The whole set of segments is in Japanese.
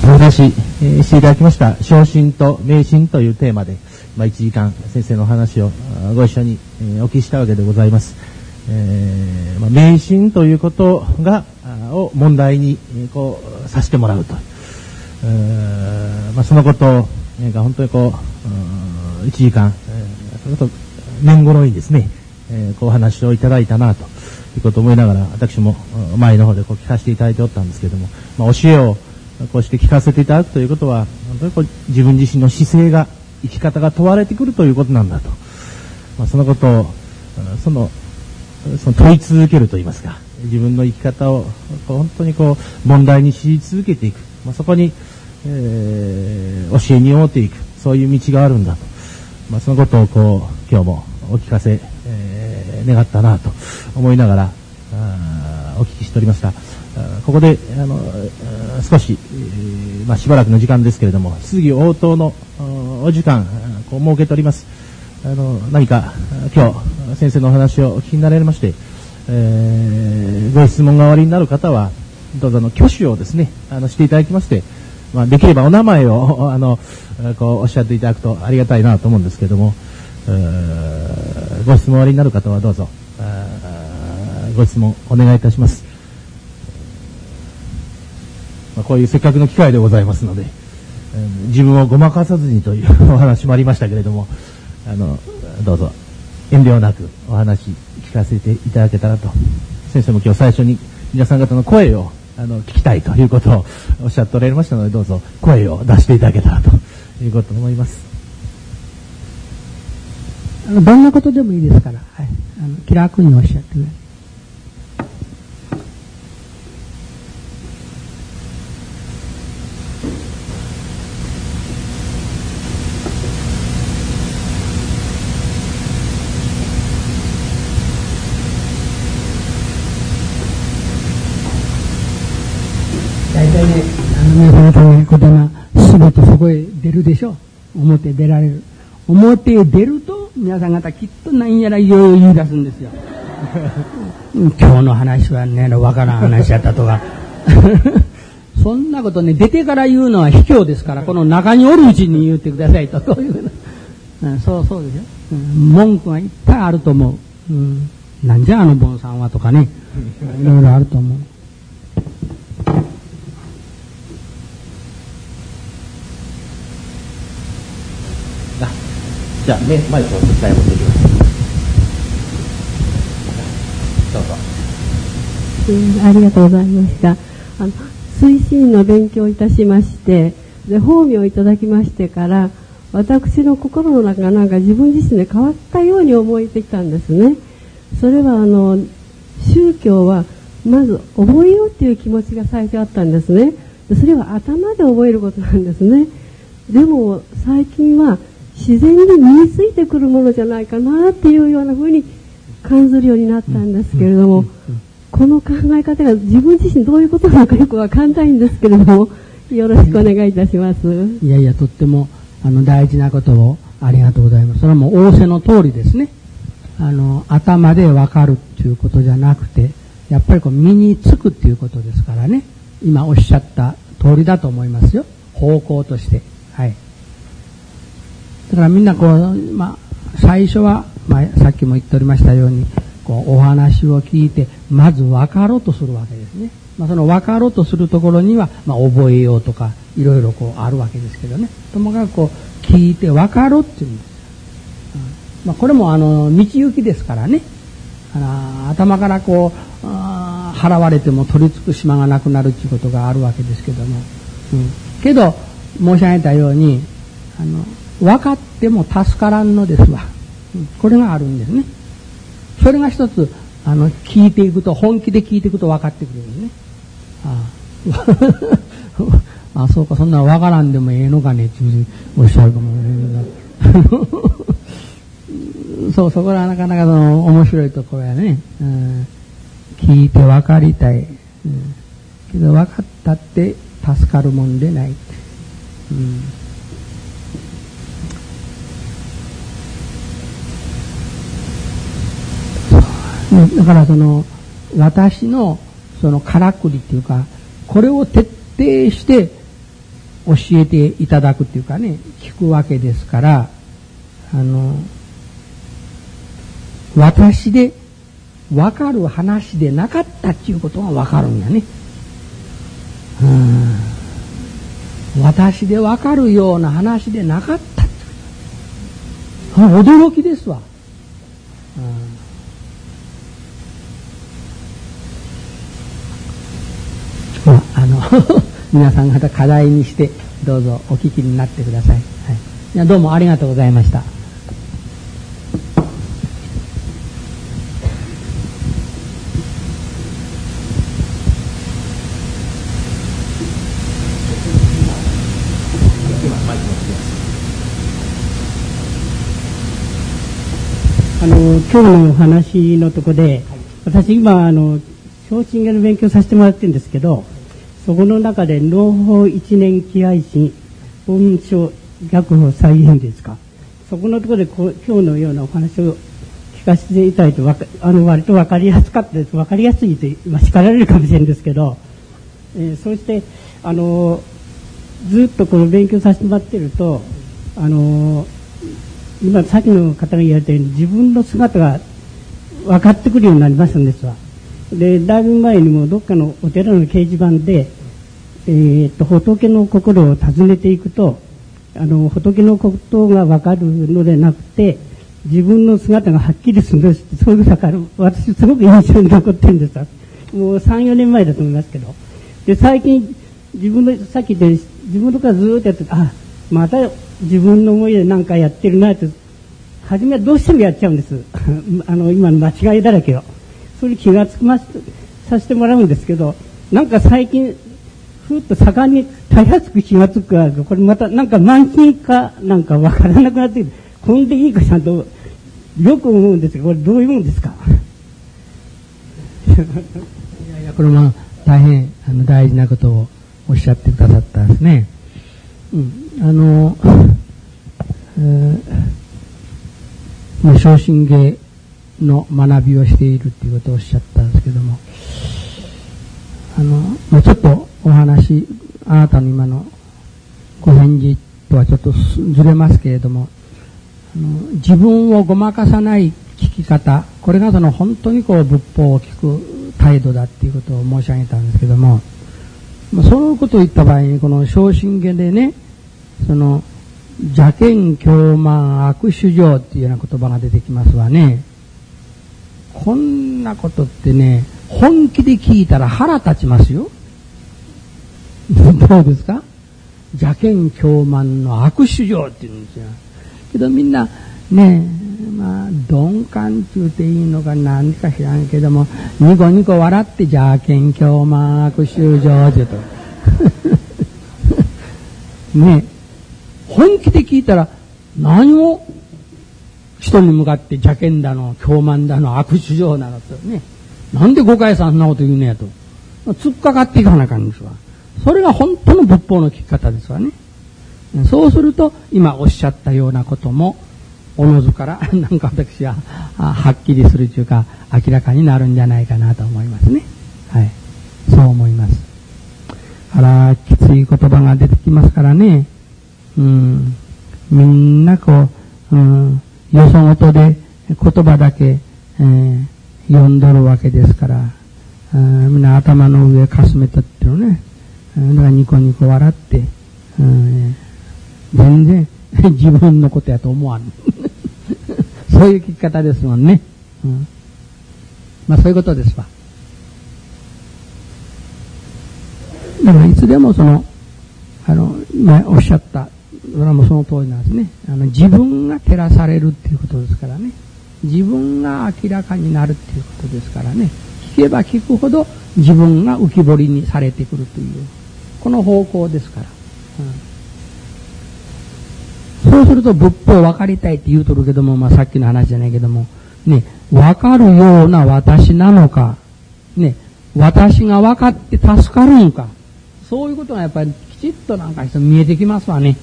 お話ししていただきました昇進と迷信というテーマで、1時間先生のお話をご一緒にお聞きしたわけでございます。迷信ということを問題にさせてもらうと、そのことが本当に1時間、それと年頃にですね、お話をいただいたなということを思いながら、私も前の方で聞かせていただいておったんですけれども、教えをこうして聞かせていただくということは、本当に自分自身の姿勢が、生き方が問われてくるということなんだと、そのことをその問い続けるといいますか、自分の生き方を本当に問題にし続けていく、そこに、教えに追っていく、そういう道があるんだと、そのことを今日もお聞かせ、願ったなと思いながらお聞きしておりました。ここで少し、しばらくの時間ですけれども、質疑応答のお時間設けております。何か今日先生のお話をお聞きになられまして、ご質問がおありになる方はどうぞ挙手をですねしていただきまして、できればお名前をおっしゃっていただくとありがたいなと思うんですけれども、ご質問おありになる方はどうぞご質問お願いいたします。こういうせっかくの機会でございますので、自分をごまかさずにというお話もありましたけれども、どうぞ遠慮なくお話聞かせていただけたらと。先生も今日最初に皆さん方の声を聞きたいということをおっしゃっておられましたので、どうぞ声を出していただけたらということを思います。 どんなことでもいいですから、はい、気楽におっしゃってください。大体ね、皆さん方の言葉全てそこへ出るでしょう。表へ出られる。表へ出ると皆さん方きっと何やらいよいよ言い出すんですよ。今日の話はね、わからん話やったとか。そんなことね、出てから言うのは卑怯ですから、この中におるうちに言ってくださいと、こういう、そうでしょ、文句がいっぱいあると思う。なんじゃあのボンさんはとかね、いろいろあると思う。 じゃあね、マイクを伝え持っていきます。どうぞ。 ありがとうございました。推進の勉強いたしまして、で法名をいただきましてから、私の心の中がなんか自分自身で変わったように思えてきたんですね。それは宗教はまず覚えようっていう気持ちが最初あったんですね。でそれは頭で覚えることなんですね。でも最近は自然に身についてくるものじゃないかなっていうような風に感じるようになったんですけれども、この考え方が自分自身どういうことなのかよくわかんないんですけれども、よろしくお願いいたします。 いやいや、とっても大事なことをありがとうございます。それはもう仰せの通りですね。頭でわかるっていうことじゃなくて、やっぱり身につくっていうことですからね。今おっしゃった通りだと思いますよ。方向として。はい。だからみんな最初は、さっきも言っておりましたように、お話を聞いて、まず分かろうとするわけですね。その分かろうとするところには、覚えようとか、いろいろあるわけですけどね。ともかく聞いて分かろうっていうんです。これも道行きですからね。頭から払われても取り付く島がなくなるっていうことがあるわけですけども。けど、申し上げたように、分かっても助からんのですわ。これがあるんですね。それが一つ、聞いていくと、本気で聞いていくと分かってくるんですね。そうか、そんな分からんでもええのかねっておっしゃるかもしれないけど。そこらなかなか面白いところやね。聞いて分かりたい。けど分かったって助かるもんでない。だから私のからくりっていうか、これを徹底して教えていただくっていうかね、聞くわけですから、私でわかる話でなかったっていうことがわかるんだね。私でわかるような話でなかったって驚きですわ。皆さん方課題にしてどうぞお聞きになってください。はい、どうもありがとうございました。 今日のお話のところで、私今昇進の勉強させてもらってるんですけど、そこの中で農法一年記愛心文書逆法再現ですか、そこのところで今日のようなお話を聞かせていただいて割と分かりやすかったです。分かりやすいと今叱られるかもしれないんですけど、そしてずっとこの勉強させてもらってると今さっきの方が言われたように自分の姿が分かってくるようになりましたんですわ。でだいぶ前にもどっかのお寺の掲示板で、仏の心を訪ねていくと仏のことが分かるのでなくて自分の姿がはっきりするんですって、そういうのから私すごく印象に残ってるんですわ。もう 3,4 年前だと思いますけど、で最近自分のさっき言って自分のからずっとやってまた自分の思いで何かやってるなって初めはどうしてもやっちゃうんです今の間違いだらけをそれ気がつきさせてもらうんですけど、なんか最近ふっと盛んにたやすく気がつくから、これまたなんか慢心かなんかわからなくなっている、こんでいいかちゃんとよく思うんですが、これどういうもんですかいやこれも大変大事なことをおっしゃってくださったんですね。昇進芸の学びをしているということをおっしゃったんですけども、ちょっとお話、あなたの今のご返事とはちょっとずれますけれども、自分をごまかさない聞き方、これが本当に仏法を聞く態度だっていうことを申し上げたんですけども、そのことを言った場合にこの昇進芸でね、邪見狂慢悪主情っていうような言葉が出てきますわね。こんなことってね、本気で聞いたら腹立ちますよ。どうですか？邪見狂慢の悪主情って言うんですよ。けどみんなね、鈍感って言うていいのか何か知らんけども、ニコニコ笑って邪見狂慢悪主情って言うとね、本気で聞いたら何を人に向かって邪見だの狂慢だの悪主情なのとね、なんで誤解さんなこと言うねやと突っかかっていかなあかんですわ。それが本当の仏法の聞き方ですわね。そうすると今おっしゃったようなこともおのずからなんか私ははっきりするというか明らかになるんじゃないかなと思いますね。はい、そう思います。きつい言葉が出てきますからね、みんなよそごとで言葉だけ、読んどるわけですから、みんな頭の上かすめたっていうのね、だからニコニコ笑って、全然自分のことやと思わんそういう聞き方ですもんね。そういうことですわ。だからいつでも今おっしゃったそれはもうその通りなんですね。自分が照らされるっていうことですからね。自分が明らかになるっていうことですからね。聞けば聞くほど自分が浮き彫りにされてくるというこの方向ですから、そうすると仏法分かりたいって言うとるけども、さっきの話じゃないけどもね、分かるような私なのかね、私が分かって助かるんか、そういうことがやっぱりきちっとなんか見えてきますわね。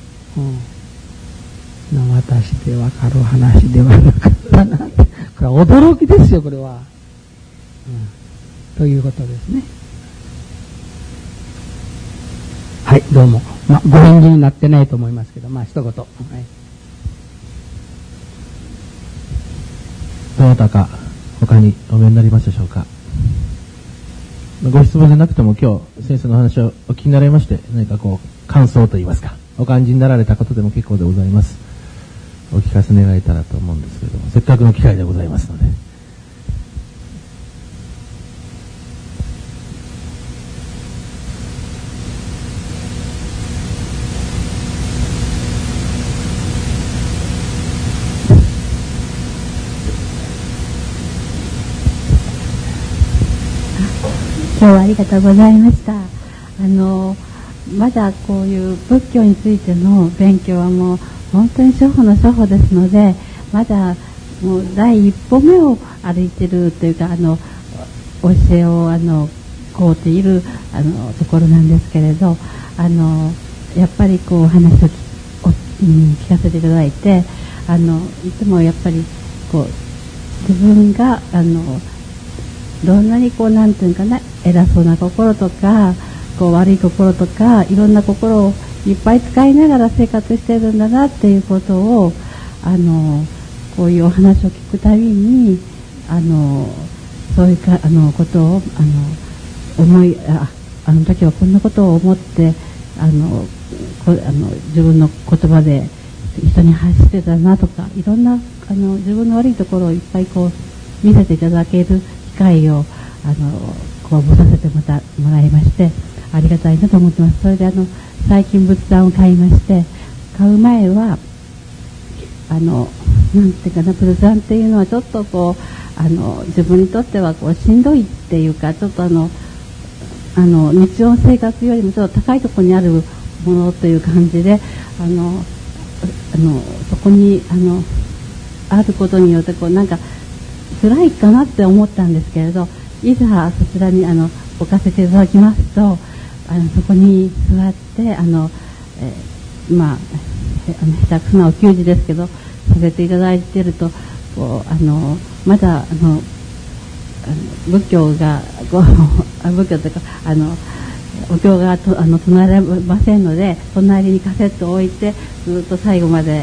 私で分かる話ではなかったなこれは驚きですよ、これは、ということですね。はい。 どうも、ご返事になってないと思いますけど、一言。はい、 どなたか他にお見えになりましたでしょうか。ご質問でなくても今日先生の話をお聞きになられまして、何か感想といいますか、お感じになられたことでも結構でございます。お聞かせ願えたらと思うんですけれども、せっかくの機会でございますので。 今日はありがとうございました。まだこういう仏教についての勉強はもう本当に初歩の初歩ですので、まだもう第一歩目を歩いているというか、教えをこうているところなんですけれど、やっぱりお話を聞かせていただいて、いつもやっぱり自分がどんなになんていうかな、偉そうな心とか悪い心とかいろんな心をいっぱい使いながら生活してるんだなっていうことをこういうお話を聞くたびにそういうことをあの時はこんなことを思って自分の言葉で人に発してたなとか、いろんな自分の悪いところをいっぱい見せていただける機会を持たせてもらいまして、ありがたいなと思ってます。それで最近仏壇を買いまして、買う前はなんていうかな、仏壇っていうのはちょっと自分にとってはしんどいっていうか、ちょっと日常生活よりもちょっと高いところにあるものという感じで、そこにあることによってなんか辛いかなって思ったんですけれど、いざそちらに置かせていただきますと、そこに座って下手くそなお給仕ですけどさせていただいていると、まだ仏教が仏教というかお経が唱えられませんので、隣にカセットを置いてずっと最後まで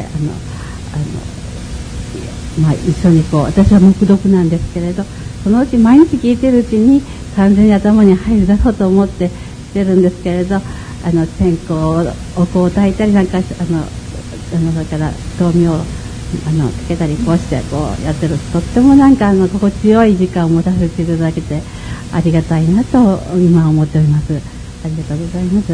一緒に私は黙読なんですけれど、そのうち毎日聞いてるうちに完全に頭に入るだろうと思ってしてるんですけれど、線香を焚いたりなんかそれから灯明をつけたりしてやってる、とってもなんか心地よい時間を持たせていただけてありがたいなと今思っております。ありがとうございます。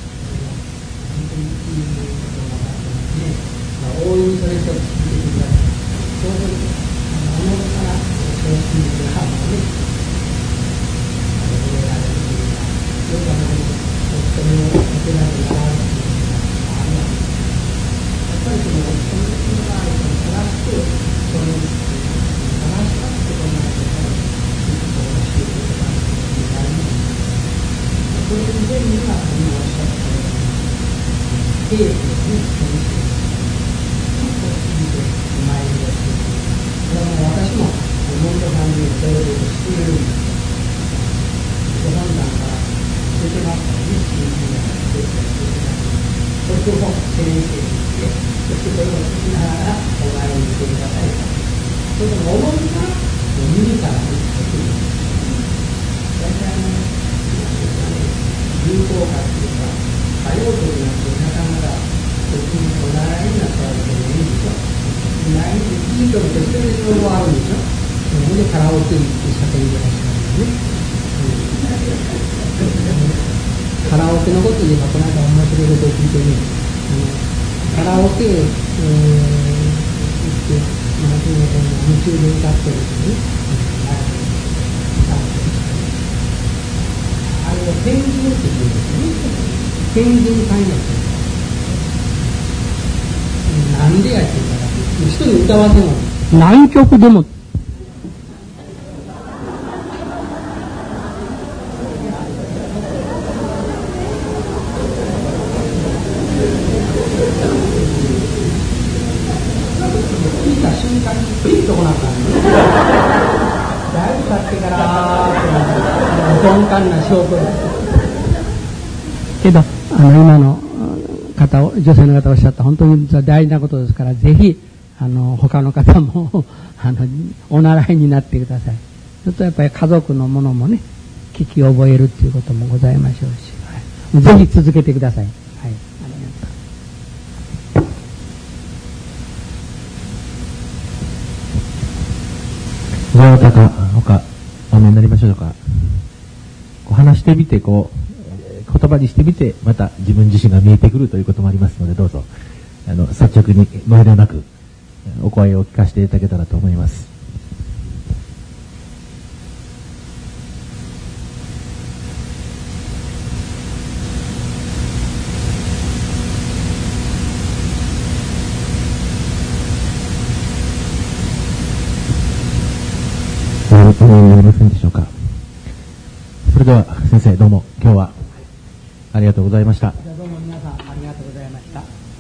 カラオケのこと言えば、この間面白いことを聞いてね、カラオケ行って、夢中で歌ってるんですね。あれを天神って言うんですね。天神会なんです。なんでやって言ったら、人に歌わせない。何曲でもけど今の方を、女性の方おっしゃった本当に大事なことですから、ぜひ、他の方も、お習いになってください。ちょっとやっぱり家族のものもね、聞き覚えるということもございましょうし、はい、ぜひ続けてください。はい。 どなたか他お見になりましょうか。話してみて言葉にしてみてまた自分自身が見えてくるということもありますので、どうぞ率直にご遠慮なくお声を聞かせていただけたらと思います。お見えになりませんでしょうか。それでは先生、どうも今日はありがとうございました。 どうも皆さんありがとうございました。